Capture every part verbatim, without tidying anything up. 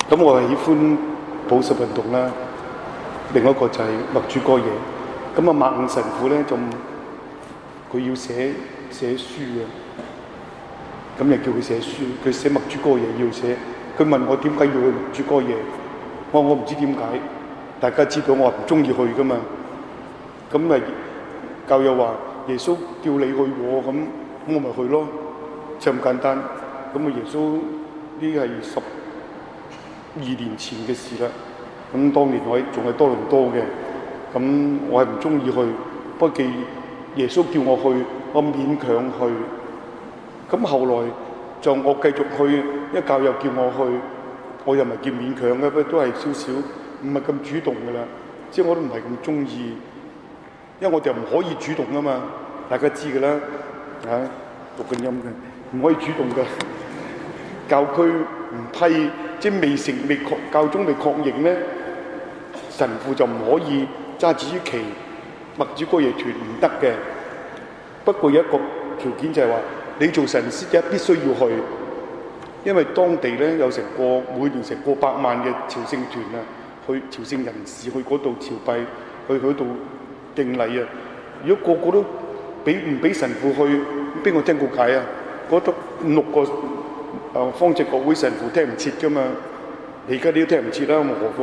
咁我係喜歡普世運動啦，另一個就係默主哥耶。咁啊，麥五神父咧就佢要寫寫書嘅，咁又叫佢寫書，佢寫默主哥耶要寫。佢問我點解要去默主哥耶，我我唔知點解。大家知道我唔中意去噶嘛，咁咪教友話耶穌叫你去喎，咁我咪去咯，就咁簡單。咁啊，耶穌呢係十二年前嘅事啦。咁當年我仲係多倫多嘅，咁我係唔中意去，不過既耶穌叫我去，我勉強去。咁後來就我繼續去，一教友叫我去，我又唔係叫勉強嘅，不過都係少少，唔係咁主動噶啦。即係我都唔係咁中意，因為我哋唔可以主動啊嘛，大家知噶啦，嚇讀緊音嘅，唔可以主動嘅。教區唔批，即係未成未確，教宗未確認咧，神父就唔可以揸住於旗默主哥耶團唔得嘅。不過有一個條件就係話，你做神師嘅必須要去，因為當地咧有成過每年成過百萬嘅朝聖團啊，去朝聖人士去嗰度朝拜，去嗰度敬禮啊。如果個個都俾唔俾神父去，邊個聽告解啊？嗰度五六個誒方濟各會神父聽唔切噶嘛，而家你都聽唔切啦，何況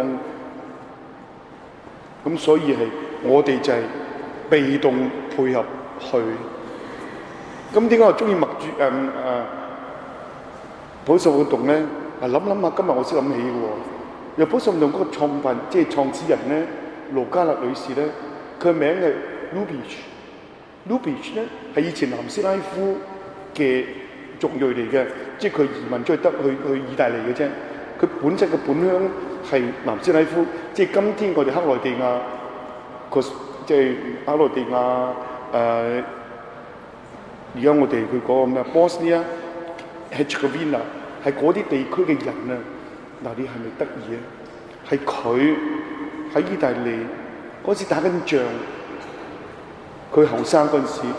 咁，所以係我哋就係被動配合去。咁點解我中意默主誒誒普世運動咧？啊諗諗下，今日我先諗起嘅喎。又普世運動嗰個創辦即係創始人咧，盧嘉勒女士咧，佢名係 Lubitsch。Lubitsch 咧係以前南斯拉夫嘅族裔嚟嘅，即係佢移民出去得去去意大利嘅啫。佢本身嘅本鄉係南斯拉夫，即係今天我哋克羅地亞個即係克羅地亞誒。而家我哋佢講咩 Bosnia Herzegovina 係嗰啲地區嘅人啊！嗱，你係咪得意啊？係佢喺意大利嗰時打緊仗，佢後生嗰陣時，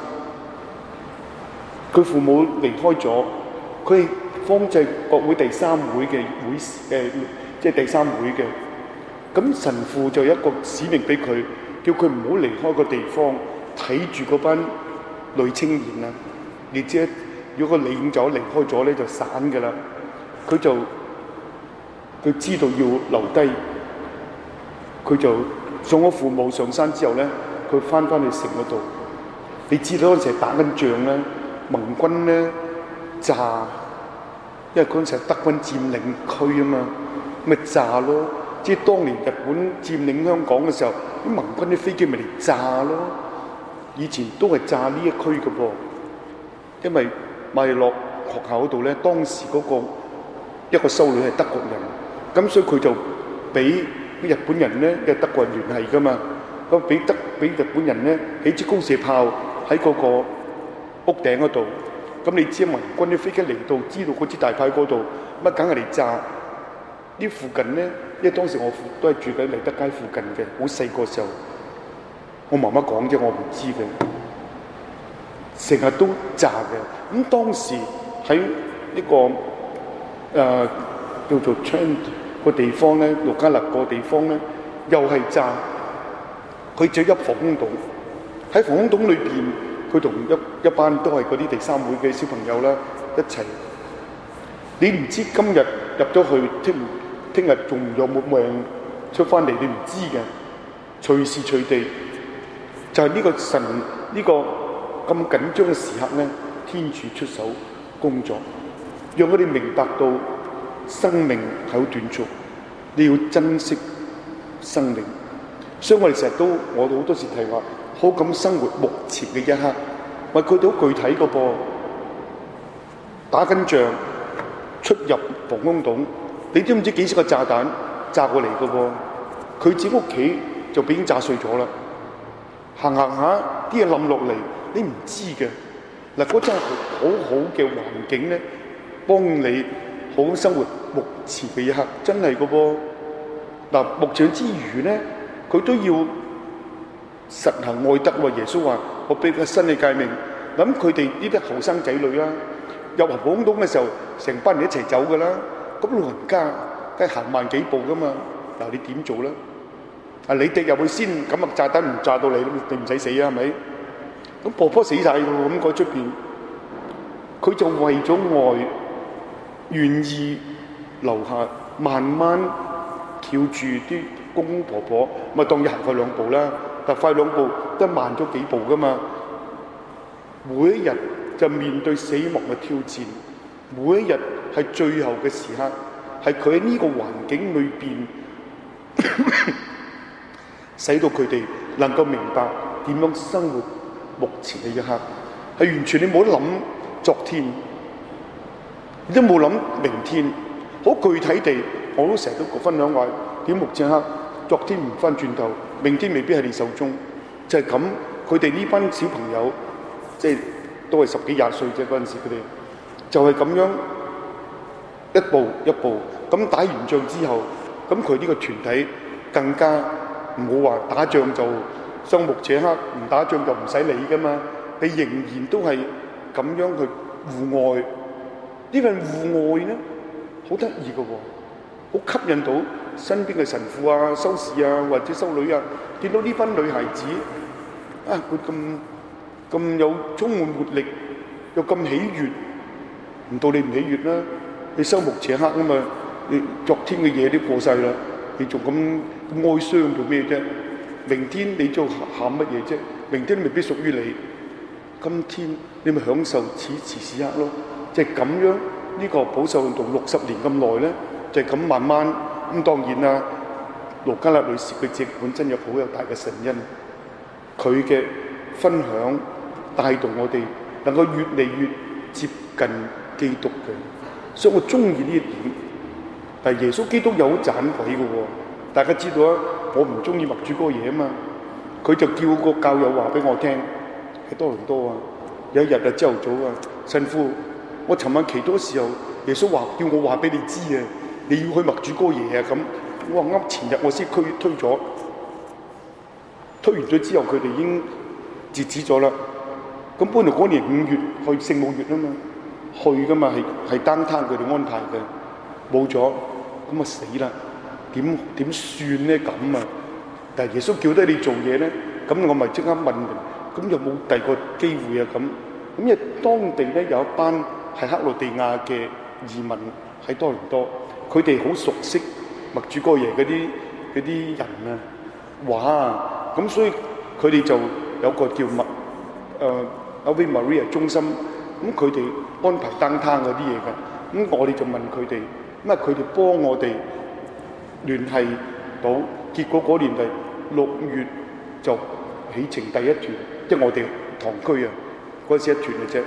佢父母離開咗，佢係方濟各會第三會嘅會誒，即係第三會嘅。咁神父就有一個使命俾佢，叫佢唔好離開個地方，睇住嗰班女青年啊！你知，如果個領袖離開咗咧，就散㗎啦。佢就佢知道要留低，佢就送我父母上山之後咧，佢翻返去城嗰度。你知道嗰陣時打緊仗咧，盟軍咧炸，因為嗰陣時係德軍佔領區啊嘛，咪炸咯。即係當年日本佔領香港嘅時候，啲盟軍啲飛機咪嚟炸咯。以前都係炸呢一區嘅噃，因為麥樂學校嗰度咧，當時嗰個一個修女係德國人，咁所以佢就俾日本人咧嘅德國人聯繫噶嘛，咁俾德俾日本人咧起支高射炮喺嗰個屋頂嗰度，咁你知盟軍啲飛機嚟到，知道嗰支大炮嗰度，乜梗係嚟炸。呢附近咧，因為當時我都係住喺利德街附近嘅，好細個時候。我媽媽講啫，我唔知嘅，成日都炸嘅。咁當時喺呢個誒、呃、叫做 Trent 個地方咧，盧嘉勒個地方咧，又係炸。佢就入防空洞，喺防空洞裏邊，佢同一一班都係嗰啲第三會嘅小朋友啦一齊。你唔知今日入咗去，聽聽日仲有冇命出翻嚟？你唔知嘅，隨時隨地。就係呢個神呢、呢個咁緊張嘅時刻咧，天主出手工作，讓佢哋明白到生命係好短促，你要珍惜生命。所以我哋成日都，我哋好多時提話，好咁生活目前嘅一刻。喂，佢哋好具體嘅噃，打緊仗，出入防空洞，你知唔知幾時個炸彈炸過嚟嘅噃？佢自己屋企就已經炸碎咗啦。行行下啲嘢冧落嚟，你唔知嘅。嗱，嗰真係好好嘅環境咧，幫你好生活目前嘅一刻，真係嘅噃。嗱，目前之餘咧，佢都要實行愛德喎。耶穌話：我俾個新嘅誡命。咁佢哋呢啲後生仔女啦，入防空洞嘅時候，成班人一齊走㗎啦。咁老人家梗係行慢幾步噶嘛。嗱，你點做咧？啊，你跌入去先，咁啊炸彈唔炸到你，你唔使死啊，係咪？咁婆婆死晒喎，咁嗰出邊，佢就為咗愛，願意留下，慢慢翹住啲公公婆婆，咪當要行快兩步啦，但快兩步都慢咗幾步噶嘛。每一日就面對死亡嘅挑戰，每一日係最後嘅時刻，係佢喺呢個環境裏邊，使到佢哋能夠明白點樣生活目前嘅一刻，係完全你冇得諗昨天，你都冇諗明天，好具體地，我都成日都分享話點目前一刻，昨天唔翻轉頭，明天未必喺你手中，就係咁。佢哋呢班小朋友，即係都係十幾廿歲啫，嗰陣時佢哋就係咁樣一步一步咁打完仗之後，咁佢呢個團體更加唔好話打仗就雙目且黑，唔打仗就唔使理噶嘛。你仍然都係咁樣去互愛，呢份互愛咧好得意嘅喎，好吸引到身邊嘅神父啊、修士啊或者修女啊，見到呢班女孩子啊，佢咁咁有充滿活力，又咁喜悅，唔到你唔喜悅啦，你雙目且黑啊嘛，你昨天嘅嘢都過晒啦，你仲咁咁哀傷做咩啫？明天你做喊乜嘢啫？明天未必屬於你，今天你咪享受此時此刻咯。就係咁樣，呢個保守運動六十年咁耐咧，就係咁慢慢咁。當然啦，盧嘉麗女士佢自己本身有好有大嘅神恩，佢嘅分享帶動我哋能夠越嚟越接近基督嘅，所以我中意呢一點。但係耶穌基督有好盞鬼嘅喎，大家知道啊，我唔中意默主哥爺啊嘛，佢就叫個教友話俾我聽，喺多倫多啊，有一日啊朝頭早啊，神父，我尋晚祈禱嘅時候，耶穌話叫我話俾你知啊，你要去默主哥爺啊咁。我話啱前日我先推推咗，推完咗之後佢哋已經截止咗啦。咁本來嗰年五月去聖母月啊嘛，去噶嘛，係係單攤佢哋安排嘅，冇咗，咁啊死啦！點點算咧咁啊？但係耶穌叫得你做嘢咧，咁我咪即刻問人，咁有冇第二個機會啊？咁咁因為當地咧有一班係克羅地亞嘅移民喺多倫多，佢哋好熟悉默主哥爺嗰啲嗰啲人啊，哇！咁所以佢哋就有個叫默誒 Ave Maria 中心，咁佢哋安排單攤嗰啲嘢㗎，咁我哋就問佢哋，咁啊佢哋幫我哋聯繫到，結果嗰年係六月就起程第一團，即係我哋堂區啊，嗰陣時一團嘅啫，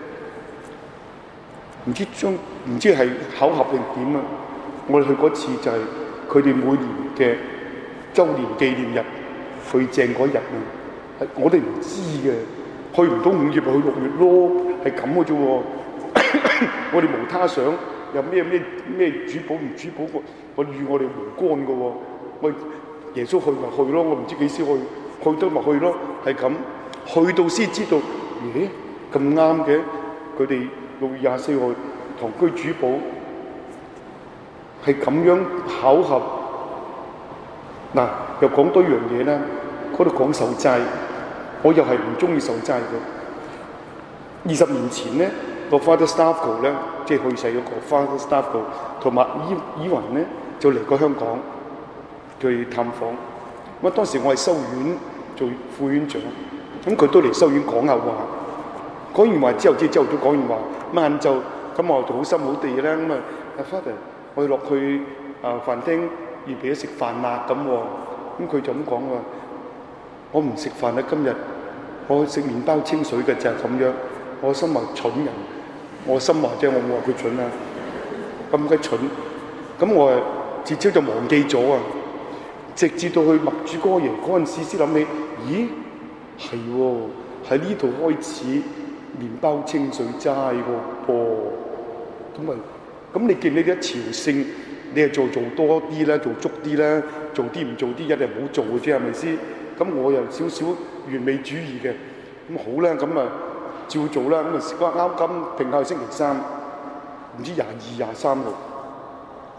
唔知將唔知係巧合定點啊！我哋去嗰次就係佢哋每年嘅週年紀念日去正嗰日啊，我哋唔知嘅，去唔到五月咪去六月咯，係咁嘅啫喎。我哋無他想，有咩咩咩主保唔主保，我我與我哋無關嘅喎。我耶穌去咪去咯，我唔知幾時去，去得咪去咯，係咁。去到先知道，咦咁啱嘅，佢哋六月廿四號堂區主保係咁樣巧合。嗱，又講多樣嘢啦，嗰度講守齋，我又係唔中意守齋嘅。二十年前咧，個 Father Stavko 咧，即係去世嗰個 Father Stavko 同埋伊伊雲咧，就嚟過香港去探訪。咁啊，當時我係修院做副院長，咁佢都嚟修院講下話。講完話之後，即係朝頭早講完話，晏晝咁我就好心好地啦。咁啊，阿 Father，我哋落去啊飯廳預備咗食飯啦咁喎。咁佢就咁講話，我唔食飯啦今日，我食麵包清水嘅就係咁樣。我心話蠢人，我心話啫，我冇話佢蠢啊，咁鬼蠢。咁我誒自朝就忘記咗啊，直至到去默主哥爺嗰陣時先諗起，咦係喎，喺呢度開始麵包清水齋喎噃。咁咪咁你見你啲朝聖，你係做做多啲啦，做足啲啦，做啲唔做啲，一定唔好做嘅啫，係咪先？咁我又少少完美主義嘅，咁好啦，咁啊照做啦。咁啊嗰啱啱停靠星期三，唔知廿二廿三號。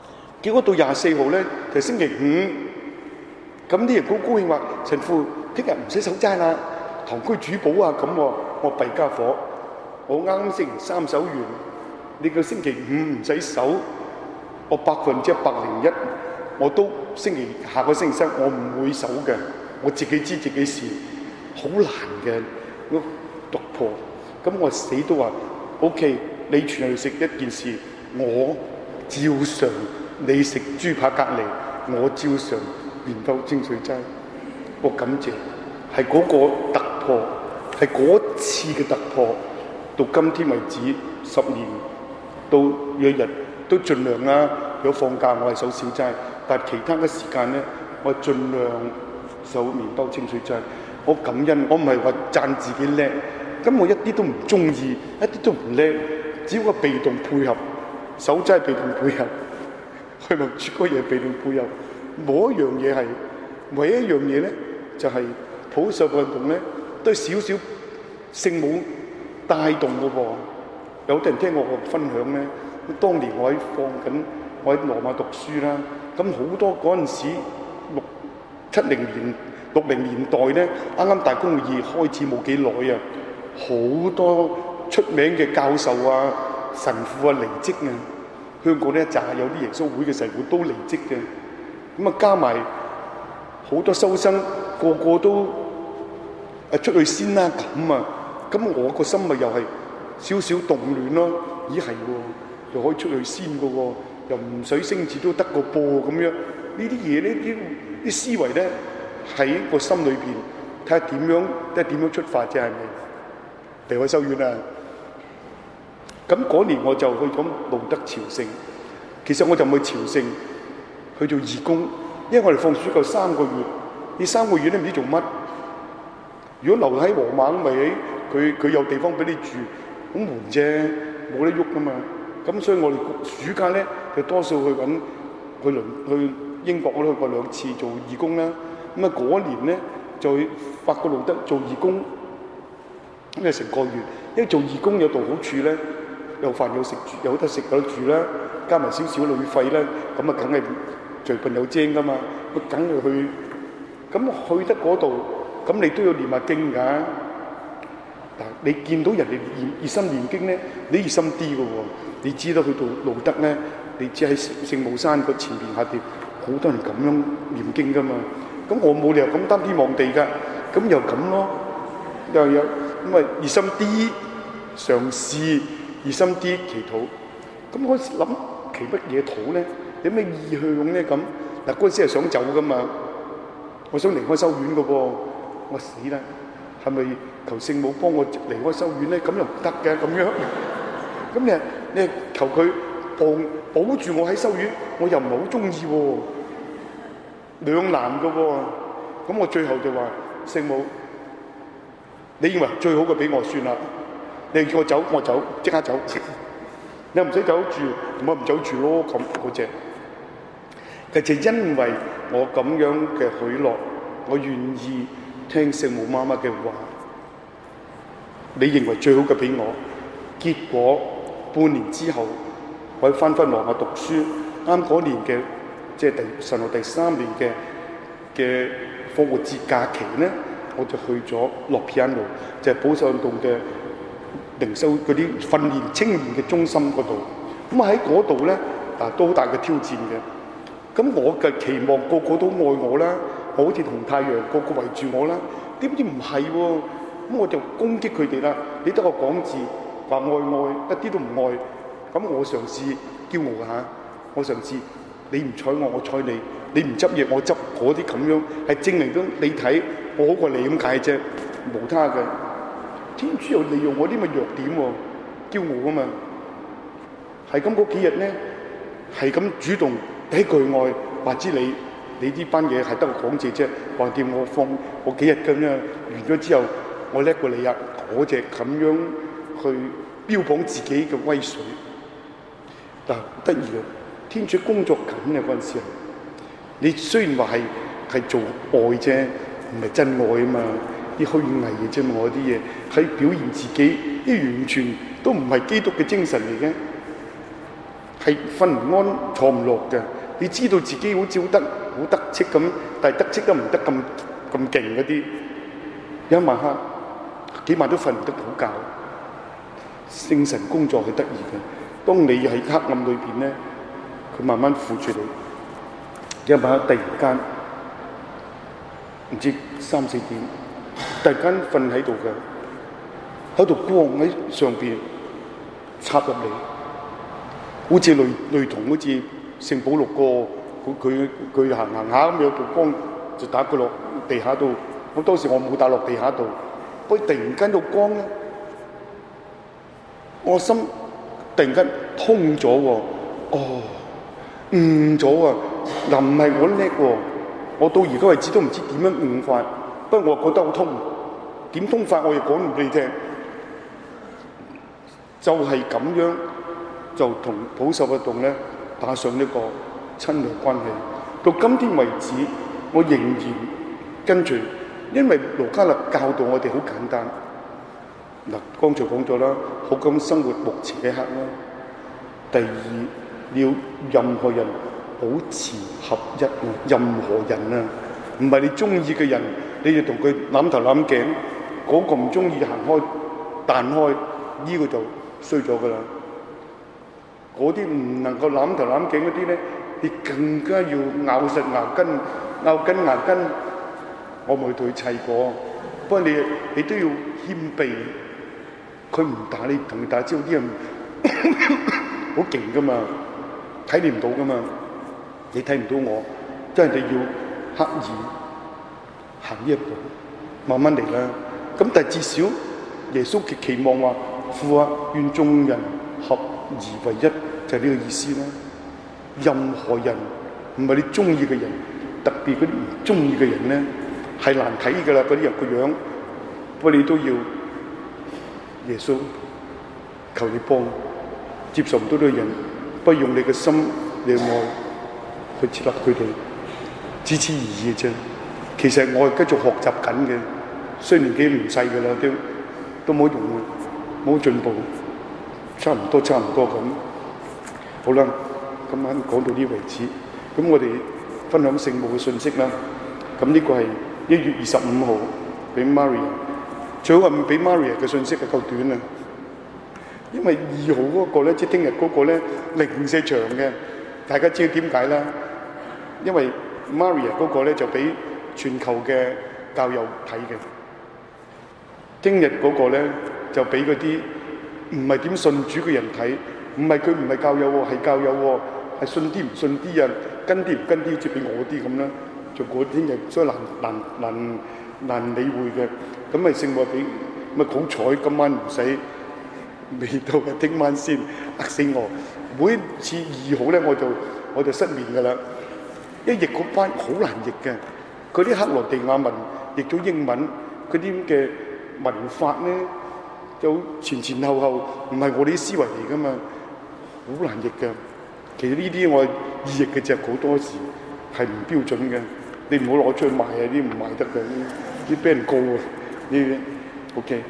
結果到廿四號咧就係星期五，咁啲人好高興話：神父聽日唔使守齋啦，堂區主保啊咁喎。我弊家伙，我啱啱星期三守完，你個星期五唔使守，我百分之一百零一，我都星期下個星期三我唔會守嘅，我自己知自己事，好難嘅突破。咁我死都話 OK， 你全日食一件事，我照常你食豬扒隔離，我照常麵包清水齋。我感謝係嗰個突破，係嗰次嘅突破，到今天為止十年，到日日都盡量啦。如果放假我係守小齋，但係其他嘅時間咧，我盡量守麵包清水齋。我感恩，我唔係話讚自己叻，咁我一啲都唔中意，一啲都唔叻，只不過被動配合，守齋被動配合，去默主嗰嘢被動配合，冇一樣嘢係，唯一一樣嘢咧就係、是、普世運動咧，都係少少聖母帶動嘅喎。有啲人聽我個分享咧，當年我喺放緊，我喺羅馬讀書啦，咁好多嗰陣時六七零年。六零年代咧，啱啱大公會議開始冇幾耐啊，好多出名嘅教授啊、神父啊離職啊。香港呢一紮有啲耶穌會嘅神父都離職嘅，咁啊加埋好多修生，個個都誒出去先啦咁啊。咁我個心咪又係少少動亂咯。咦係喎，又可以出去先嘅喎，又唔使升字都得個噃咁樣。呢啲嘢呢啲啲思維咧。喺個心裏邊睇下點樣，即係點樣出發啫？係咪離開修院啊？咁嗰年我就去咁路德朝聖。其實我就唔去朝聖，去做義工，因為我哋放暑假三個月，呢三個月咧唔知做乜。如果留喺皇馬咁咪佢佢有地方俾你住，好悶啫，冇得喐噶嘛。咁所以我哋暑假咧就多數去揾去倫去英國，我都去過兩次做義工啦。咁啊嗰年咧就去法國路德做義工，咁啊成個月。因為做義工有道好處咧，有飯有食住，有得食有得住啦，加埋少少旅費咧，咁啊梗係隨便有精噶嘛，佢梗係去。咁去得嗰度，咁你都要念下經㗎。嗱，你見到人哋熱熱心念經咧，你熱心啲嘅喎。你知道去到路德咧，你知喺聖母山個前邊下邊，好多人咁樣念經㗎嘛。咁我冇理由咁擔天望地㗎，咁又咁咯，又有咁啊熱心啲，嘗試熱心啲祈禱。咁我諗祈乜嘢禱咧？有咩意向咧？咁嗱嗰陣時係想走㗎嘛，我想離開修院㗎噃，我死啦！係咪求聖母幫我離開修院咧？咁又唔得嘅咁樣。咁你你求佢保保住我喺修院，我又唔係好中意喎。兩難嘅喎，咁我最後就話聖母，你認為最好嘅俾我算啦，你叫我走我走，即刻走，你唔使走住，我唔走住咯咁嗰隻。其實就因為我咁樣嘅許諾，我願意聽聖母媽媽嘅話，你認為最好嘅俾我，結果半年之後，我翻返羅馬讀書，啱嗰年嘅。即係第神學第三年嘅嘅復活節假期咧，我就去咗洛皮安路，就係保守運動嘅靈修嗰啲訓練青年嘅中心嗰度。咁啊喺嗰度咧，啊都好大嘅挑戰嘅。咁我嘅期望個個都愛我啦，我好似同太陽個個圍住我啦。點知唔係喎？咁我就攻擊佢哋啦。你得個講字話愛愛，一啲都唔愛。咁我嘗試驕傲下，我嘗試。你唔睬我，我睬你；你唔執嘢，我執。嗰啲咁樣係證明到你睇我好過你咁解啫，無他嘅。天主又利用我啲咪弱點喎，驕傲啊嘛。係咁嗰幾日咧，係咁主動第一句愛，話知你你呢班嘢係得個講字啫，橫掂我放我幾日咁樣完咗之後，我叻過你啊！嗰隻咁樣去標榜自己嘅威水，嗱得意嘅。天主工作緊嘅嗰陣時，你雖然話係係做愛啫，唔係真愛啊嘛，啲虛偽嘅啫嘛，我啲嘢係表現自己，啲完全都唔係基督嘅精神嚟嘅，係瞓唔安坐唔落嘅。 你知道自己好似好得好得戚咁，但係得戚都唔得咁咁勁嗰啲，一晚黑幾晚都瞓唔得好覺。聖神工作係得意嘅，當你喺黑暗裏邊咧，佢慢慢扶住你。一晚黑突然間唔知三四點，突然間瞓喺度嘅，喺度光喺上邊插入嚟，好似類類同好似聖保祿個佢佢佢行行下咁有道光就打佢落地下度。咁當時我冇打落地下度，不過突然間道光咧，我心突然間通咗喎，哦，悟咗啊！嗱，唔係我叻喎，我到而家為止都唔知點樣悟法，不過我覺得好通，點通法我亦講唔俾你聽，就係、是、咁樣就同普受嘅洞咧打上呢個親密關係。到今天為止，我仍然跟住，因為羅嘉勒教導我哋好簡單。嗱，剛才講咗啦，好咁生活目前嘅刻啦。第二，你要任何人保持合一啊！任何人啊，唔係你中意嘅人，你就同佢攬頭攬頸。嗰、那個唔中意行開彈開，呢、這個就衰咗噶啦。嗰啲唔能夠攬頭攬頸嗰啲咧，你更加要咬實牙根、咬緊牙根。我冇同佢砌過，不過你你都要謙卑。佢唔打你，同你打招呼啲人好勁噶嘛，睇你唔到噶嘛，你睇唔到我，即係你要刻意行呢一步，慢慢嚟啦。咁但係至少耶穌極期望話：父啊，願眾人合而為一，就係、是、呢個意思啦。任何人唔係你中意嘅人，特別嗰啲唔中意嘅人咧，係難睇噶啦。嗰啲人個樣，不過你都要。耶穌，求你幫，接受唔到呢個人，不用你嘅心，你嘅愛去接納佢哋，只此而已嘅啫。其實我係繼續學習緊嘅，雖然年紀唔細噶啦，都都冇用，冇進步，差唔多差唔多咁。好啦，今晚講到呢為止，咁我哋分享聖母嘅信息啦。咁呢個係一月二十五號俾 Maria。最好係唔俾 Maria 嘅信息係夠短啊，因為二號嗰個咧，即係聽日嗰個咧，零舍長嘅，大家知道點解啦？因為 Maria 嗰個咧就俾全球嘅教友睇嘅，聽日嗰個咧就俾嗰啲唔係點信主嘅人睇，唔係佢唔係教友喎，係教友喎，係信啲唔信啲啊，跟啲唔跟啲，好似俾我啲咁啦，就嗰聽日所以難難難難理會嘅。咁咪聖母俾咪好彩，今晚唔使未到嘅，聽晚先呃死我。每次二號咧，我就我就失眠噶啦。一譯嗰班好難譯嘅，嗰啲克羅地亞文譯咗英文，嗰啲嘅文法咧就前前後後唔係我哋啲思維嚟噶嘛，好難譯嘅。其實呢啲我意譯嘅隻好多時係唔標準嘅，你唔好攞出去賣啊！啲唔賣得嘅，啲俾人告啊！呢 OK，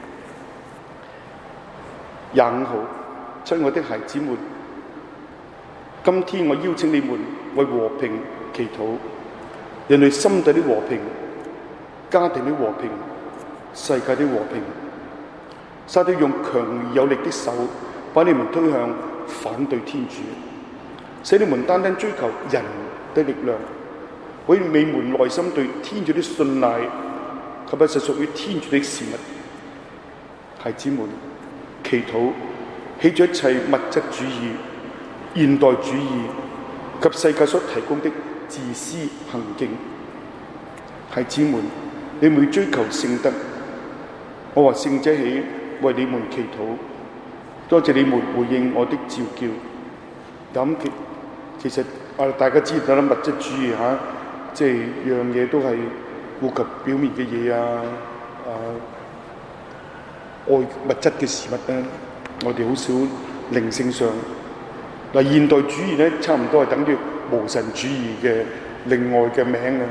廿五號，親愛的孩子們，今天我邀請你們為和平祈禱，人類心底的和平、家庭的和平、世界的和平。撒旦用強而有力的手把你們推向反對天主，使你們單單追求人的力量，毀滅你們內心對天主的信賴及不實屬於天主的事物。孩子們，祈禱棄絕一切物質主義、現代主義及世界所提供的自私行徑。孩子們，你們追求聖德，我和聖者起為你們祈禱。多謝你們回應我的召叫。咁其其實啊，大家知道啦，物質主義嚇，即係樣嘢都係顧及表面嘅嘢啊，啊，愛物質嘅事物咧，我哋好少靈性上。嗱，現代主義咧，差唔多係等於無神主義嘅另外嘅名啊，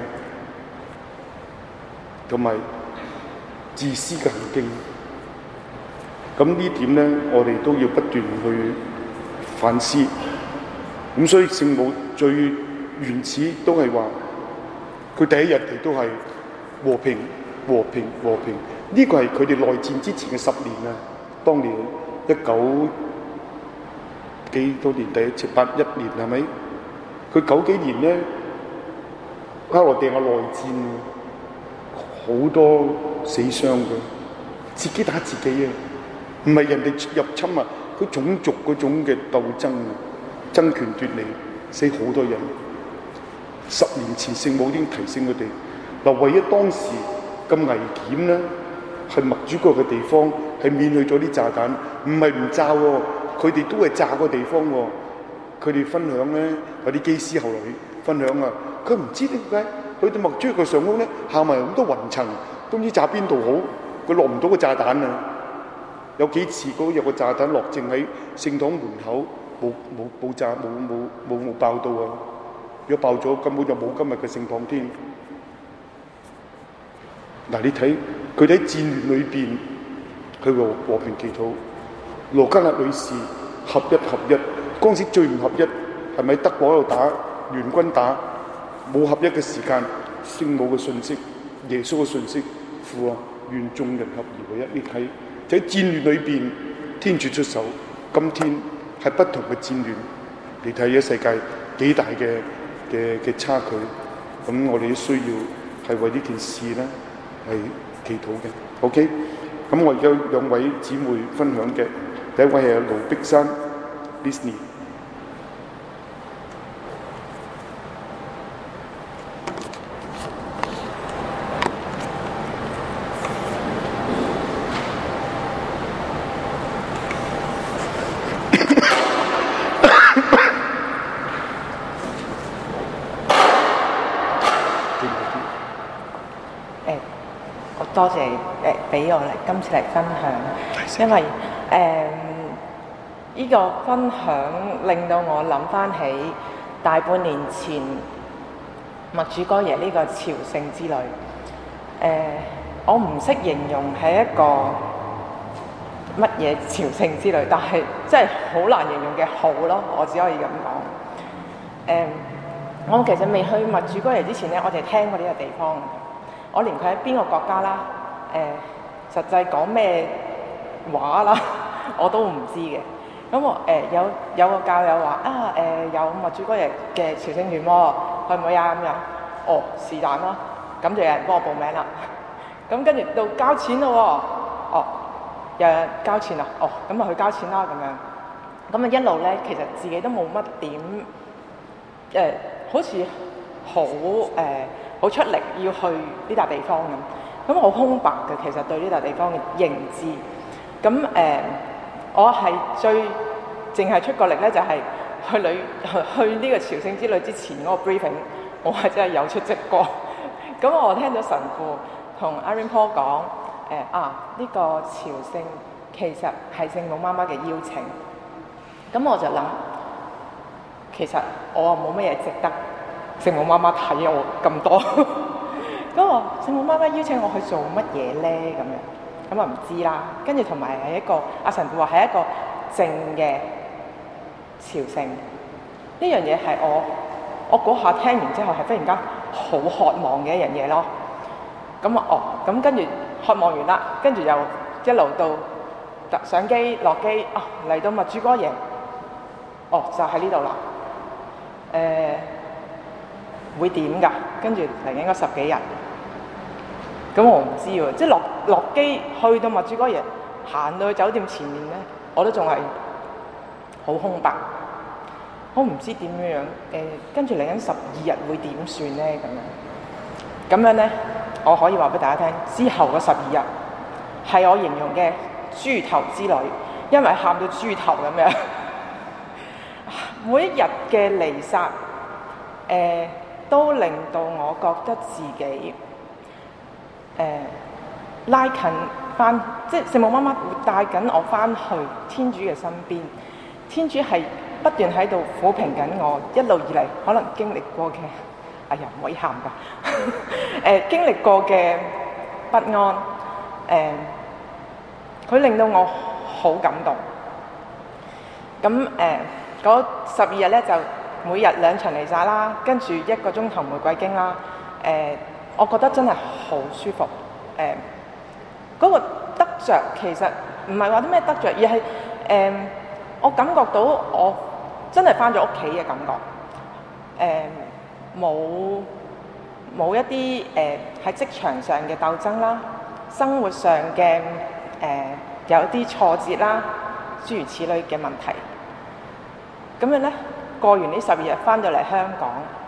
同埋自私嘅行徑。咁呢點咧，我哋都要不斷去反思。咁所以聖母最原始都係話，佢第一日嚟都係和平、和平、和平。呢個係佢哋內戰之前嘅十年啊。當年一九幾多年？第一次八一年係咪？佢九幾年咧，克羅地亞內戰，好多死傷嘅，自己打自己啊！唔係人哋入侵啊，佢種族嗰種嘅鬥爭啊，爭權奪利，死好多人。十年前聖母已經提醒佢哋，嗱，為咗當時咁危險咧，係默主國嘅地方，係免去咗啲炸彈，唔係唔炸喎，佢哋都係炸個地方喎。佢哋分享咧，有啲機師後來分享啊，佢唔知點解去到默主國上空咧，下埋咁多雲層，都唔知炸邊度好，佢落唔到個炸彈啊！有幾次嗰有個炸彈落正喺聖堂門口，冇冇冇炸，冇冇冇冇爆到啊！如果爆咗，根本就冇今日嘅聖堂添。嗱，你睇佢哋喺戰亂裏邊，佢和和平祈禱。羅嘉勒女士合一合一，嗰陣時最唔合一係咪德國喺度打聯軍打，冇合一嘅時間，聖母嘅信息、耶穌嘅信息，父啊，願眾人合而為一。你睇喺戰亂裏邊，天主出手。今天係不同嘅戰亂，你睇咗世界幾大嘅嘅嘅差距。咁我哋都需要係為呢件事咧係祈禱嘅。OK， 咁我而家有兩位姊妹分享嘅，第一位係盧碧珊 Disney。 多謝誒俾我嚟今次嚟分享，因為誒依、呃這個分享令到我諗翻起大半年前默主哥爺呢個朝聖之旅。誒、呃，我唔識形容係一個乜嘢朝聖之旅，但係真係好難形容嘅好咯，我只可以咁講。誒、呃，我其實未去默主哥爺之前咧，我哋聽過呢個地方。我連佢喺邊個國家啦，誒、呃，實際講咩話啦，我都唔知嘅。咁我誒、呃、有有個教友話啊，誒、呃、有默主哥爺嘅朝聖團喎，去唔去啊？咁樣，哦，是但咯，咁就有人幫我報名啦。咁跟住到交錢咯喎，哦，有人交錢啦，哦，咁啊去交錢啦咁樣。咁啊一路咧，其實自己都冇乜點誒，好似好誒。呃好出力要去呢笪地方咁，咁好空白嘅其實對呢笪地方嘅認知。咁誒、呃，我係最淨係出過力咧，就係、是、去旅去呢個朝聖之旅之前嗰個 briefing， 我係真係有出席過。咁我聽咗神父同 Irene Paul 講，誒啊呢、這個朝聖其實係聖母媽媽嘅邀請。咁我就諗，其實我冇乜嘢值得聖母媽媽睇我咁多，咁我聖母媽媽邀請我去做乜嘢咧？咁樣咁啊唔知啦。跟住同埋係一個阿神父話係一個靜嘅朝聖，呢樣嘢係我我嗰下聽完之後係忽然間好渴望嘅一樣嘢咯。咁啊哦，咁跟住渴望完啦，跟住又一路到上機落機啊，嚟到默主哥爺，哦就喺呢度啦，誒、呃。會點㗎？跟住嚟緊嗰十幾日，咁我唔知喎。即係落落機去到默主哥爺，行到去酒店前面咧，我都仲係好空白，我唔知點樣樣。誒、呃，跟住嚟緊十二日會點算咧？咁樣咁樣咧，我可以話俾大家聽，之後嗰十二日係我形容嘅豬頭之旅，因為喊到豬頭咁樣。每一日嘅彌撒，誒、呃。都令到我覺得自己誒、呃、拉近翻，即係聖母媽媽會帶緊我翻去天主嘅身邊。天主係不斷喺度撫平緊我一路以嚟可能經歷過嘅，哎呀唔可以喊㗎，誒、呃、經歷過嘅不安，誒、呃、佢令到我好感動。咁誒嗰十二日咧就每日兩場彌撒啦，跟住一個鐘頭玫瑰經啦。誒、呃，我覺得真係好舒服。誒、呃，嗰、那個得着其實唔係話啲咩得着，而係誒、呃，我感覺到我真係返咗屋企嘅感覺。誒、呃，冇冇一啲誒喺職場上嘅鬥爭啦，生活上嘅誒、呃、有啲挫折啦，諸如此類嘅問題。咁樣咧，過完呢十二日返到嚟香港，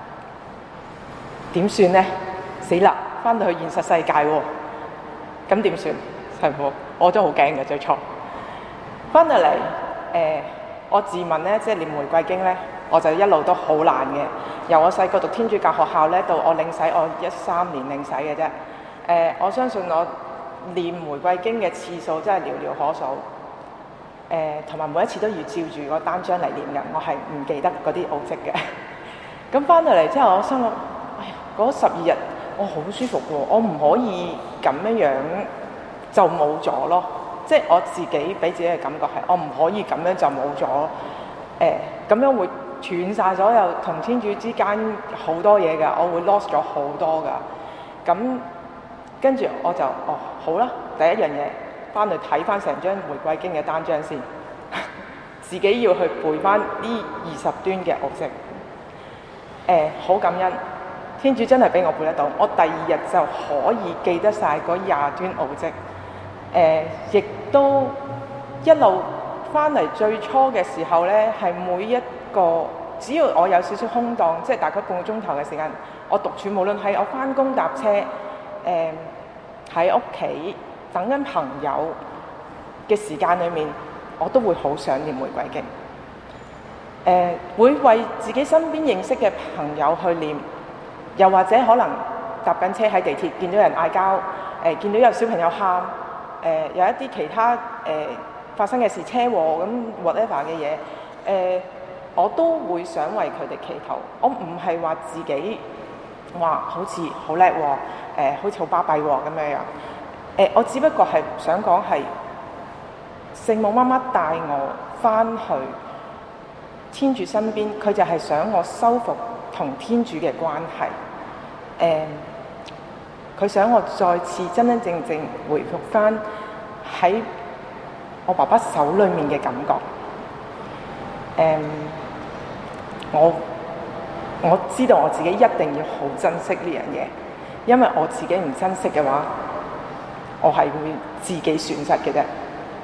點算咧？死啦！返到去現實世界喎，咁點算？神父，我都好驚嘅最初。返到嚟誒，我自問咧，即係念玫瑰經咧，我就一路都好難嘅。由我細個讀天主教學校咧，到我領洗，我一三年領洗嘅啫。誒、呃，我相信我念玫瑰經嘅次數真係寥寥可數。誒、呃，同埋每一次都要照住個單張嚟念嘅，我係唔記得嗰啲奧跡嘅。咁返到嚟之後，我心諗，哎呀，嗰十二日我好舒服喎，我唔可以咁樣樣就冇咗咯。即係我自己俾自己嘅感覺係，我唔可以咁樣就冇咗。誒、呃，咁樣會斷晒所有同天主之間好多嘢㗎，我會 lost 咗好多㗎。咁跟住我就哦好啦，第一樣嘢翻去睇翻成張玫瑰經嘅單張先，自己要去背翻呢二十端嘅奧跡。誒、呃，好感恩，天主真係俾我背得到，我第二日就可以記得晒嗰廿端奧跡。誒、呃，亦都一路翻嚟最初嘅時候咧，係每一個只要我有少少空檔，即係大概半個鐘頭嘅時間，我獨處，無論係我翻工搭車，誒喺屋企等緊朋友嘅時間裏面，我都會好想念玫瑰經。誒、呃，會為自己身邊認識嘅朋友去念，又或者可能搭緊車喺地鐵見到人嗌交，誒、呃、見到有小朋友喊。誒、呃、有一啲其他誒、呃、發生嘅事，車禍咁 whatever 嘅嘢，誒、呃、我都會想為佢哋祈禱。我唔係話自己話好似好叻喎，誒、呃、好似好巴閉喎咁樣樣。誒、呃、我只不過係想講係聖母媽媽帶我翻去天主身邊，佢就係想我修復同天主嘅關係。誒、呃。佢想我再次真真正正回復翻喺我爸爸手裏面嘅感覺。誒、嗯，我我知道我自己一定要好珍惜呢樣嘢，因為我自己唔珍惜嘅話，我係會自己損失嘅啫。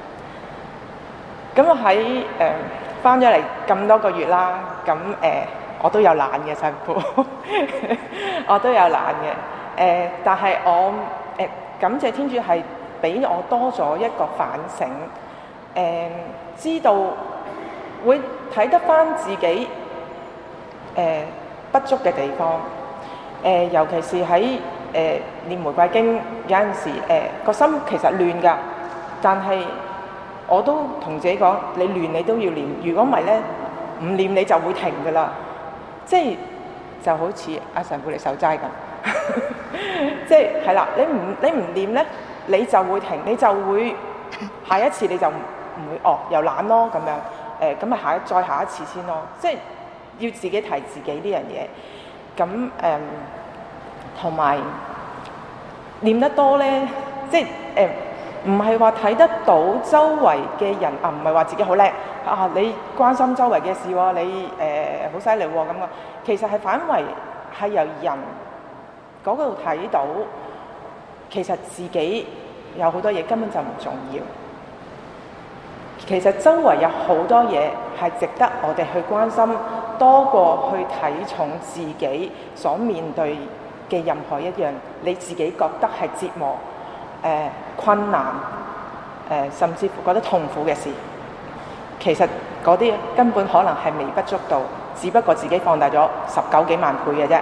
咁我喺誒翻咗嚟咁多個月啦，咁誒、呃、我都有懶嘅辛苦，我都有懶嘅。誒、呃，但係我誒、呃、感謝天主係俾我多咗一個反省，誒、呃、知道會睇得返自己誒、呃、不足嘅地方，誒、呃、尤其是喺誒、呃、念玫瑰經有陣時，誒、呃、個心其實亂㗎，但係我都同自己講，你亂你都要念，如果唔係咧，唔念你就會停㗎啦，即係就好似阿神父嚟守齋咁。即係係啦，你唔你唔念咧，你就會停，你就會下一次你就唔會哦又懶咯咁樣，誒咁啊下一再下一次先咯，即係要自己提自己呢樣嘢。咁誒同埋念得多咧，即係誒唔係話睇得到周圍嘅人啊，唔係話自己好叻啊，你關心周圍嘅事喎，你誒好犀利喎咁啊，其實係反為係由人嗰度睇到，其實自己有好多嘢根本就唔重要。其實周圍有好多嘢係值得我哋去關心，多過去睇重自己所面對嘅任何一樣你自己覺得係折磨、誒、呃、困難、誒、呃、甚至乎覺得痛苦嘅事。其實嗰啲根本可能係微不足道，只不過自己放大咗十九幾萬倍嘅啫。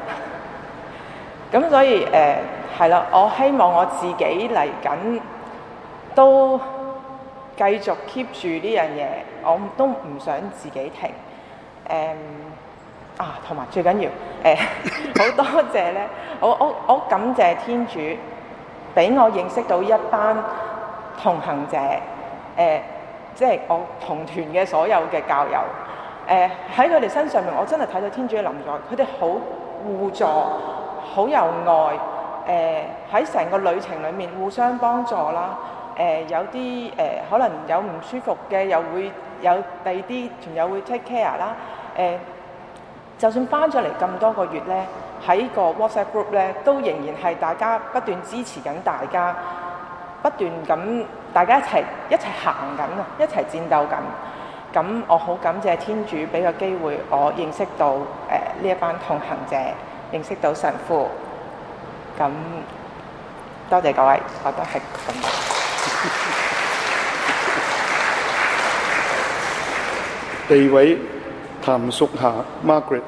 咁所以誒係啦，我希望我自己嚟緊都繼續 keep 住呢樣嘢，我都唔想自己停。誒、嗯、啊，同埋最緊要誒，好、呃、多謝咧，我我我感謝天主俾我認識到一班同行者，誒、呃，即係我同團嘅所有嘅教友， 誒喺佢哋身上面，我真係睇到天主嘅臨在。佢哋好互助，好有愛。誒喺成個旅程裡面互相幫助啦。誒、呃、有啲誒、呃、可能有唔舒服嘅，又會有第二啲仲有會 take care 啦。誒、呃、就算翻咗嚟咁多個月咧，喺個 WhatsApp group 咧，都仍然係大家不斷支持緊大家，不斷咁大家一齊一齊行緊啊，一齊戰鬥緊。咁我好感謝天主俾個機會我認識到誒呢、呃、一班同行者，認識到神父。咁多謝各位，我都係咁。 第二位譚淑霞 Margaret。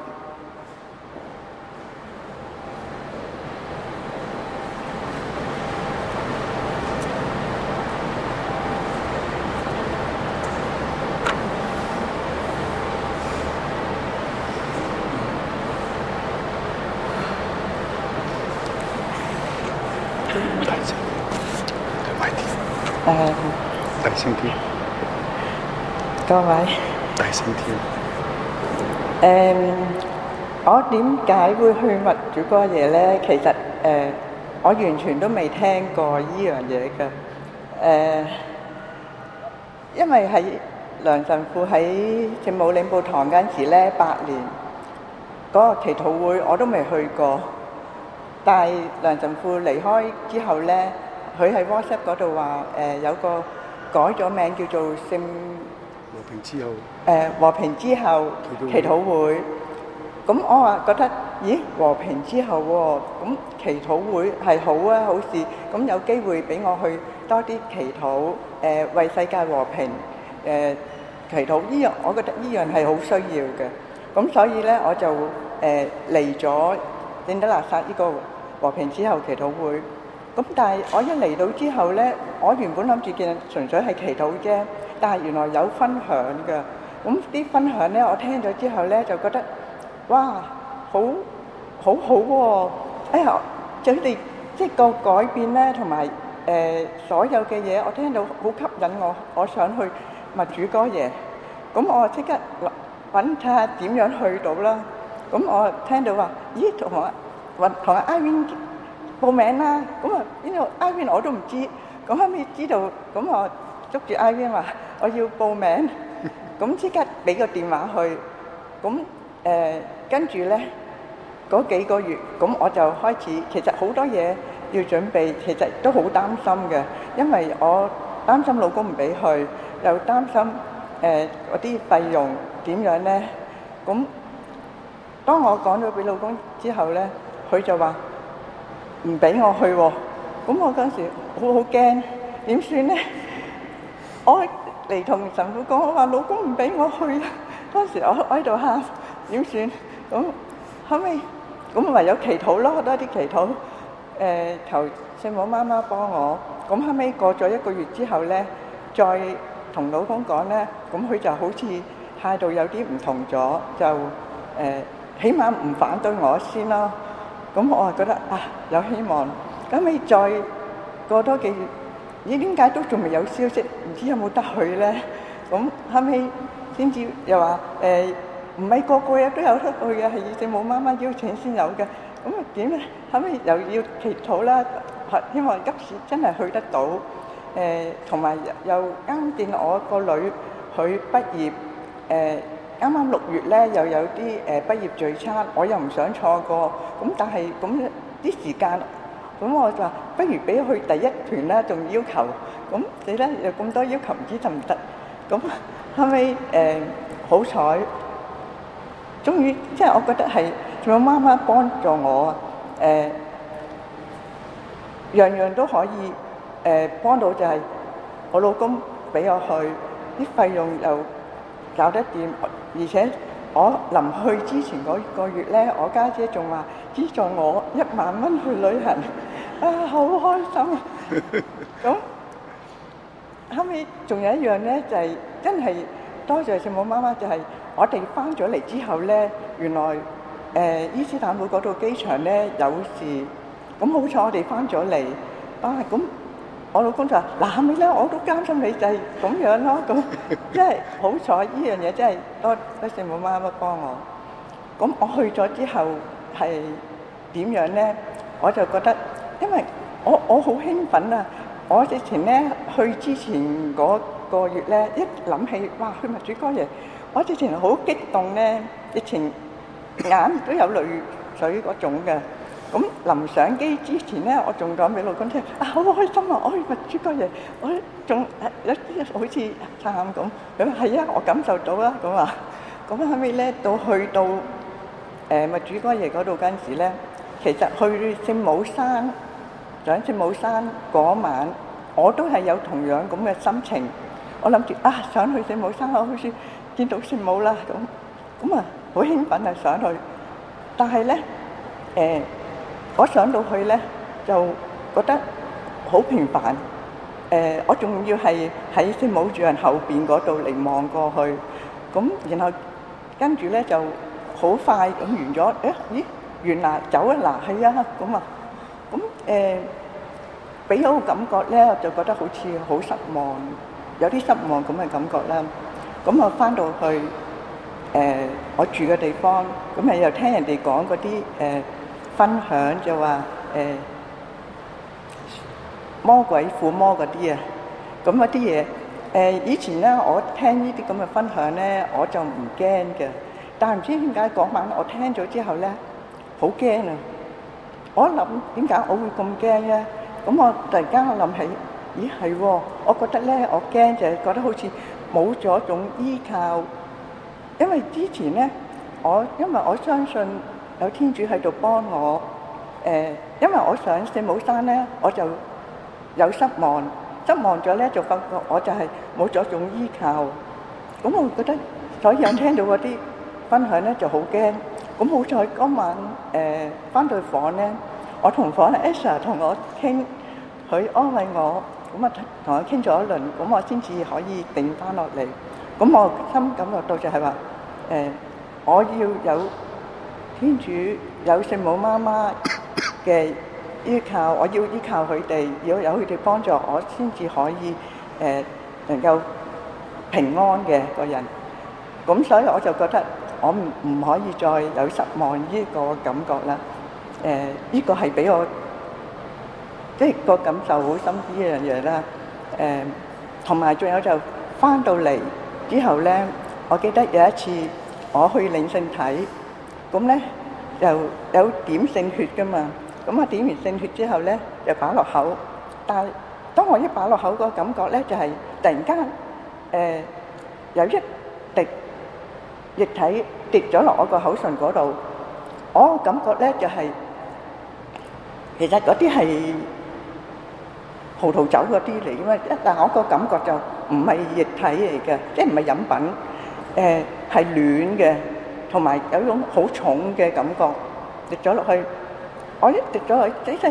誒， 大聲啲， 各位， 大聲啲。 誒，我點解會去默主哥耶咧？其實誒，我完全都未聽過呢樣嘢嘅。誒，因為喺梁神父喺聖母領報堂嗰陣時咧，八年嗰個祈禱會我都未去過，但係梁神父離開之後咧。佢喺 WhatsApp 嗰度話誒有個改咗名叫做聖和平之後， 誒和平之後祈禱會。咁我話覺得，咦和平之後喎，咁祈禱會係好啊好事。咁有機會俾我去多啲祈禱，誒為世界和平誒祈禱。呢樣我覺得呢樣係好需要嘅。咁所以咧我就誒嚟咗聖德肋撒呢個和平之後祈禱會。咁但係我一嚟到之後咧，我原本諗住見純粹係祈禱啫，但係原來有分享嘅。咁啲分享咧，我聽咗之後咧，就覺得哇，好好好喎！哎呀，佢哋即係個改變咧，同埋誒所有嘅嘢，我聽到好吸引我，我想去默主哥耶。咁我即刻揾睇下點樣去到啦。咁我聽到話，咦，同我揾同阿 Irene報名啦，咁啊邊度 Irene 我都唔知，咁後尾知道，咁我捉住 Irene 話我要報名，咁即刻俾個電話去，咁誒跟住咧嗰幾個月，咁我就開始，其實好多嘢要準備，其實都好擔心嘅，因為我擔心老公唔俾去，又擔心誒嗰啲費用點樣咧，咁當我講咗俾老公之後咧，佢就話唔俾我去喎，咁我嗰時好好驚，點算咧？我嚟同神父講，我話老公唔俾我去啊！當時我喺度喊，點算？咁後尾咁唯有祈禱咯，多啲祈禱，誒求聖母媽媽幫我。咁後尾過咗一個月之後咧，再同老公講咧，咁佢就好似態度有啲唔同咗，就誒起碼唔反對我先咯。咁我係覺得啊有希望，咁你再過多幾月，咦點解都仲未有消息？唔知有冇得去咧？咁後尾先至又話誒，唔係個個嘢都有得去嘅，係要聖母媽媽邀請先有嘅。咁啊點咧？後尾又要祈禱啦，希望急時真係去得到。誒同埋又啱掂我個女佢畢業誒。啱啱六月咧，又有啲誒畢業聚餐，我又唔想錯過。咁但係咁啲時間，咁我就話不如俾佢去第一團啦，仲要求。咁你咧有咁多要求，唔知得唔得？咁後尾誒好彩，終於即係我覺得係仲有媽媽幫助我誒，樣樣都可以誒幫到，就係我老公俾我去，啲費用又搞得掂。而且我臨去之前嗰個月咧，我家姐仲話資助我一萬蚊去旅行，啊好開心！咁後尾仲有一樣咧，就係真係多謝聖母媽媽，就係我哋翻咗嚟之後咧，原來誒伊斯坦堡嗰度機場咧有事，咁好彩我哋翻咗嚟，啊咁我老公就話：嗱，係咪咧？我都擔心你就係咁樣咯。咁即係好彩呢樣嘢，真係多多謝聖母媽媽幫我。咁我去咗之後係點樣咧？我就覺得，因為我我好興奮啊！我之前咧去之前嗰個月咧，一諗起哇去默主哥耶，我之前好激動咧，直情眼都有淚水嗰種嘅。咁臨上機之前咧，我仲講俾老公聽啊，好開心啊！我去默主哥耶，我仲有啲好似喊咁。佢話係啊，我感受到啦咁啊。咁後尾咧到去到誒默主哥耶嗰度嗰陣時咧，其實去聖母山上聖母山嗰晚，我都係有同樣咁嘅心情。我諗住啊，想去聖母山，我好似見到聖母啦咁，咁啊好興奮啊上去。但係咧誒。我上到去咧，就覺得好平凡。誒、呃，我仲要係喺聖母像後邊嗰度嚟望過去，咁然後跟住咧就好快咁完咗。誒，咦，完啦，走啊嗱，係啊，咁啊，咁誒，俾我個感覺咧，我就覺得好似好失望，有啲失望咁嘅感覺啦。咁我翻到去誒、呃、我住嘅地方，咁啊又聽人哋講嗰啲誒。呃分享就話誒魔鬼附魔嗰啲啊，咁嗰啲嘢誒以前咧，我聽呢啲咁嘅分享咧，我就唔驚嘅。但係唔知點解嗰晚我聽咗之後咧，好驚啊！我諗點解我會咁驚咧？咁我突然間我諗起，咦係喎！我覺得咧，我驚就係覺得好似冇咗種依靠，因為之前咧，我因為我相信。有天主喺度幫我，誒、呃，因為我上聖母山咧，我就有失望，失望咗咧就發覺我就係冇咗種依靠，咁我覺得，所以我聽到嗰啲分享咧就好驚，咁好彩嗰晚誒返到房咧，我同房咧 Elsa 同我傾，佢安慰我，咁啊同我傾咗一輪，咁我先至可以定返落嚟，咁我深感覺到就係話，誒、呃，我要有。天主有聖母媽媽嘅依靠，我要依靠佢哋，要有佢哋幫助我，先至可以誒、呃、能夠平安嘅個人。咁所以我就覺得我唔唔可以再有失望呢個感覺啦。誒、呃，呢、這個係俾我即係、就是、個感受好深啲一樣嘢啦。誒、呃，同埋仲有就返到嚟之後咧，我記得有一次我去領聖體。咁咧就有點聖血噶嘛，咁啊點完聖血之後咧，就擺落口。但係當我一擺落口個感覺咧，就係、是、突然間誒、呃、有一滴液體跌咗落我個口唇嗰度。我感覺咧就係、是、其實嗰啲係葡萄酒嗰啲嚟嘅嘛，但係我個感覺就唔係液體嚟嘅，即係唔係飲品，誒係暖嘅。同埋有種好重嘅感覺滴咗落去，我一滴咗落去，即係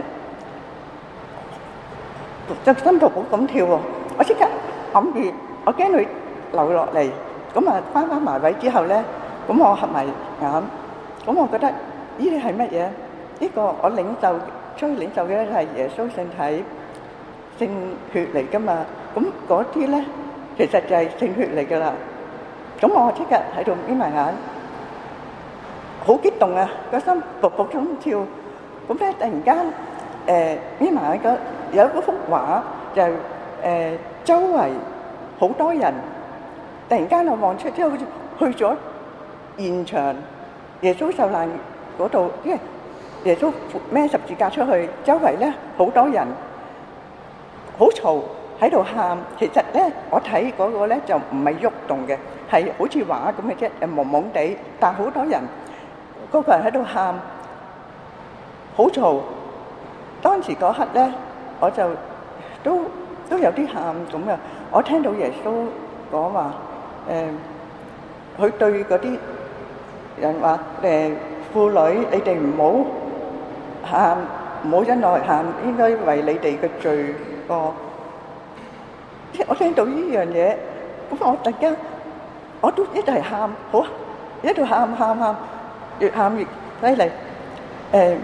隻心跳好咁跳喎！我即刻揞住，我驚佢流落嚟。咁啊，翻返埋位之後咧，咁我合埋眼，咁我覺得呢啲係乜嘢？呢個我領受，出去領受嘅係耶穌聖體、聖血嚟噶嘛。咁嗰啲咧，其實就係聖血嚟噶啦。咁我即刻喺度眯埋眼。好激動啊！個心噗噗咁跳，咁咧突然間誒眯埋個有嗰幅畫就誒、呃、周圍好多人，突然間我望出，即係好似去咗現場耶穌受難嗰度，因為耶穌孭十字架出去，周圍咧好多人，好嘈喺度喊。其實咧我睇嗰個咧就唔係喐動嘅，係好似畫咁嘅啫，誒朦朦地，但係好多人。嗰個人喺度喊，好嘈。當時嗰刻咧，我就都都有啲喊咁嘅。我聽到耶穌講話，誒，佢對嗰啲人話：誒，婦女，你哋唔好喊，唔好因我喊，應該為你哋嘅罪過。即係我聽到呢樣嘢，咁我突然間我都一齊喊，好一度喊喊喊。越喊越犀利，誒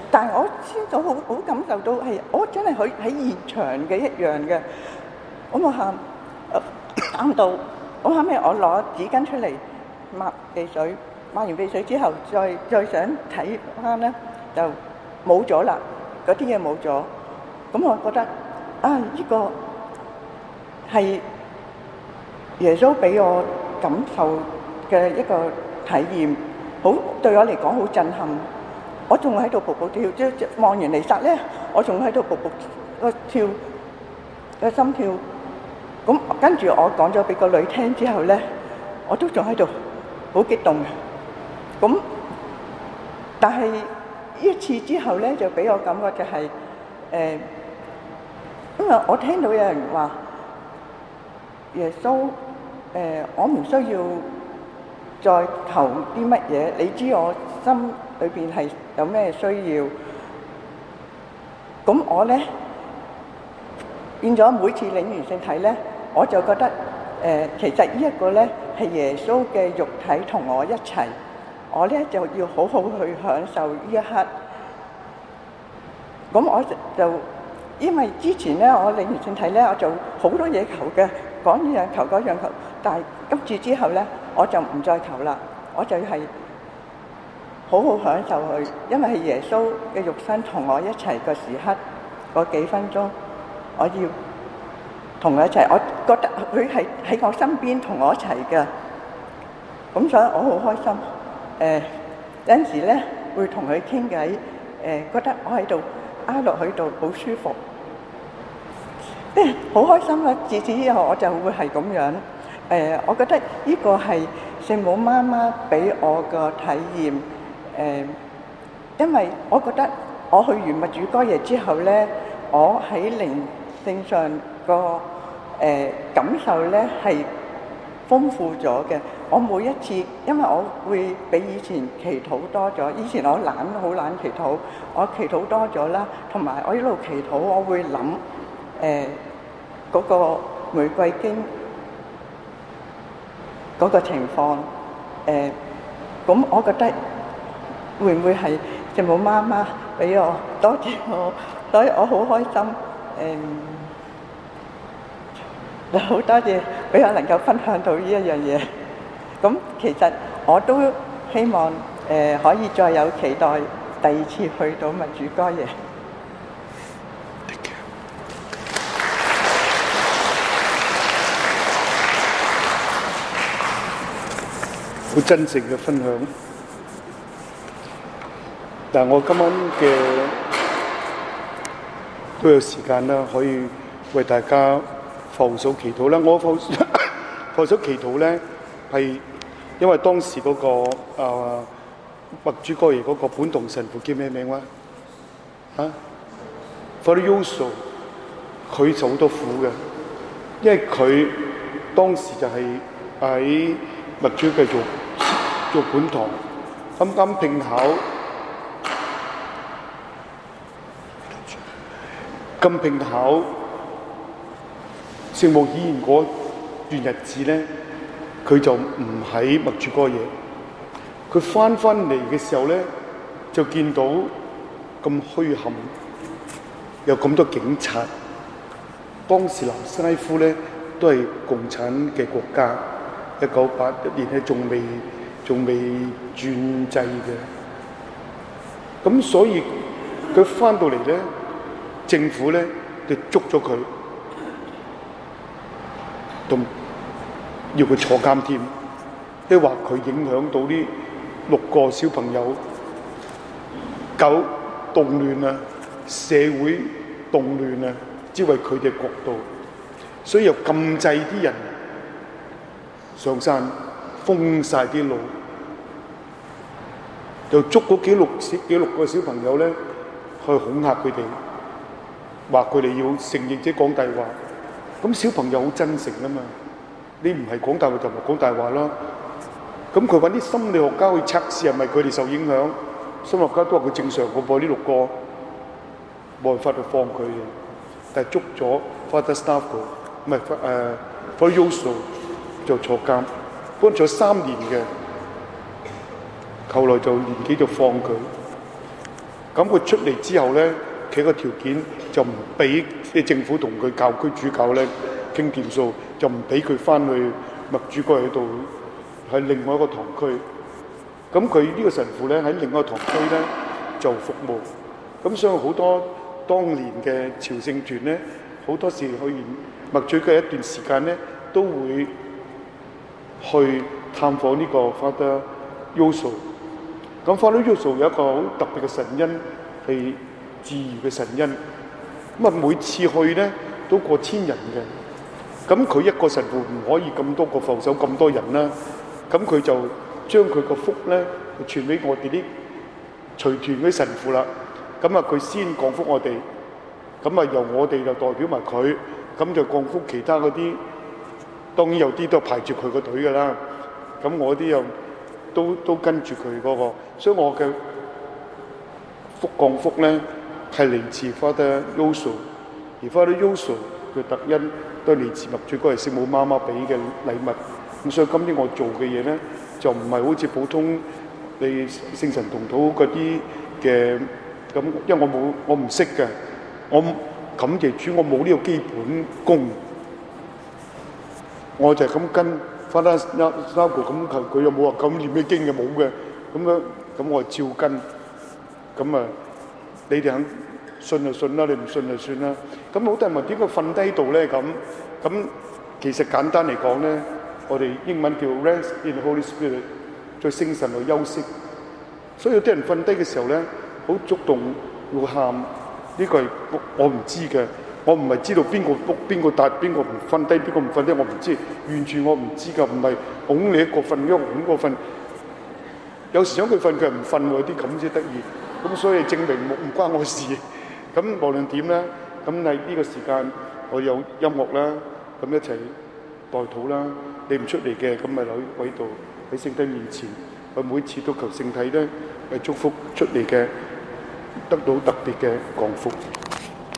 但係我先到好好感受到係，我真係喺喺現場嘅一樣嘅。咁我喊，喊到咁後尾我攞紙巾出嚟抹鼻水，抹完鼻水之後，再再想睇翻咧，就冇咗啦，嗰啲嘢冇咗。咁我覺得啊，呢個係耶穌俾我感受嘅一個體驗，好對我嚟講好震撼。我仲喺度步步跳，即係望完彌撒咧，我仲喺度步步個跳個心跳。咁跟住我講咗俾個女聽之後咧，我都仲喺度好激動嘅。咁但係呢一次之後咧，就俾我感覺就係、是、誒、呃，因為我聽到有人話耶穌誒、呃，我唔需要再求啲乜嘢，你知我心裏邊係有咩需要。咁我咧變咗每次領完聖體咧，我就覺得誒、呃，其實呢一個咧係耶穌嘅肉體同我一齊，我咧就要好好去享受呢一刻。咁我就因為之前咧我領完聖體咧，我就好多嘢求嘅，講呢樣求嗰樣求，但係今次之後咧，我就唔再求啦，我就係好好享受佢，因為係耶穌嘅肉身同我一齊嘅時刻，嗰幾分鐘，我要同佢一齊，我覺得佢係喺我身邊同我一齊嘅，咁所以我好開心。誒、呃、有陣時咧會同佢傾偈，誒、呃、覺得我喺度挨落喺度好舒服，即係好開心啦！自此以後我就會係咁樣。誒、呃，我覺得呢個係聖母媽媽俾我個體驗。誒、呃，因為我覺得我去完默主哥耶之後咧，我喺靈性上個誒、呃、感受咧係豐富咗嘅。我每一次，因為我會比以前祈禱多咗，以前我懶好懶祈禱，我祈禱多咗啦，同埋我一路祈禱，我會諗誒嗰個玫瑰經嗰個情況。誒、呃，咁我覺得會唔會係聖母媽媽俾我多謝我，所以我好開心。誒、呃，好多謝俾我能夠分享到呢一樣嘢。咁其實我都希望誒、呃、可以再有期待第二次去到默主哥耶。 好真誠嘅分享。但係我今晚嘅都有時間啦，可以為大家放手祈禱啦。我放放手祈禱咧，係因為當時嗰、那個啊默主哥耶嗰個本堂神父叫咩名話啊 Father Yoso， 佢受好多苦嘅，因為佢當時就係喺默主繼續做本堂，啱啱拼考，咁拼考聖母顯現嗰段日子咧，佢就唔喺默主哥耶。佢翻翻嚟嘅時候咧，就見到咁墟冚，有咁多警察。當時南斯拉夫咧都係共產嘅國家，一九八一年咧仲未仲未轉制嘅。咁所以佢翻到嚟咧，政府咧就捉咗佢，同要佢坐監添，即係話佢影響到呢六個小朋友，搞動亂啊，社會動亂啊，只為佢哋國度，所以又禁制啲人上山，封晒啲路，又捉嗰幾六幾六個小朋友咧，去恐嚇佢哋，話佢哋要承認即係講大話。咁小朋友好真誠啊嘛，你唔係講大話就唔係講大話啦。咁佢揾啲心理學家去測試係咪佢哋受影響，心理學家都話佢正常個噃，呢六個冇辦法去放佢嘅，但係捉咗 Father Stavko 唔係誒 Father Yoso 就坐監，不過坐三年嘅，後來就年紀就放佢。 咁佢出嚟之後咧，佢個條件就唔俾啲政府同佢教區主教咧傾掂數，就唔俾佢翻去麥主該喺度喺另外一個堂區。咁佢呢個神父咧喺另外一個堂區咧就服務。咁所以好多當年嘅朝聖團咧，好多時去完麥主該一段時間咧，都會去探訪呢個 Father Yoso。咁 Father Yoso 有一個好特別嘅神恩，係治癒嘅神恩。咁啊，每次去咧都過千人嘅。咁佢一個神父唔可以咁多個扶手咁多人啦。咁佢就將佢個福咧傳俾我哋啲隨團嗰啲神父啦。咁啊，佢先降福我哋。咁啊，由我哋就代表埋佢，咁就降福其他嗰啲。當然有啲都排住佢個隊㗎啦。咁我啲又都都跟住佢嗰個，所以我嘅福降福咧係嚟自 Father Yoso， 而 Father Yoso 嘅特恩都係嚟自麥主該係聖母媽媽俾嘅禮物。咁所以今天我做嘅嘢咧，就唔係好似普通你聖神同禱嗰啲嘅咁，因為我冇我唔識嘅，我感謝主，我冇呢個基本功，我就係咁跟。翻得三三個咁，佢佢又冇話咁念咩經嘅冇嘅，咁樣咁我照跟，咁啊你哋肯信就信啦，你唔信就算啦。咁好多人問點解瞓低度咧？咁咁其實簡單嚟講咧，我哋英文叫 rest in the Holy Spirit， 在聖神度休息。所以有啲人瞓低嘅時候咧，好觸動會喊，呢個係我我唔知嘅。我唔係知道邊個卜邊個答邊個唔瞓低，邊個唔瞓低，我唔知，完全我唔知㗎。唔係拱你一個瞓，一個拱個瞓。有時想佢瞓，佢唔瞓喎，啲咁先得意。咁所以證明唔唔關我事。咁無論點咧，咁喺呢個時間我有音樂啦，咁一齊代禱啦。你唔出嚟嘅，咁咪留喺度喺聖體面前。我每次都求聖體咧，係祝福出嚟嘅，得到特別嘅降福。